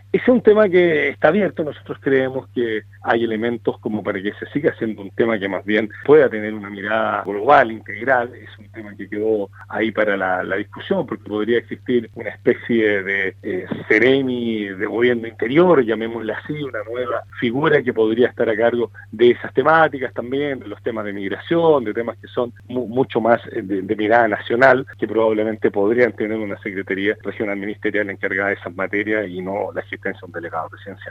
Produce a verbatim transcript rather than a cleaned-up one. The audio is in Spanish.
Ese es un tema que está abierto. Nosotros creemos que hay elementos como para que se siga siendo un tema que más bien pueda tener una mirada global, integral. Es un tema que quedó ahí para la, la discusión, porque podría existir una especie de eh, Ceremi de gobierno interior, llamémosle así, una nueva figura que podría estar a cargo de esas temáticas también, de los temas de migración, de temas que son mu mucho más de, de mirada nacional, que probablemente podrían tener una Secretaría Regional Ministerial encargada de esas materias y no la existencia de un delegado presidencial.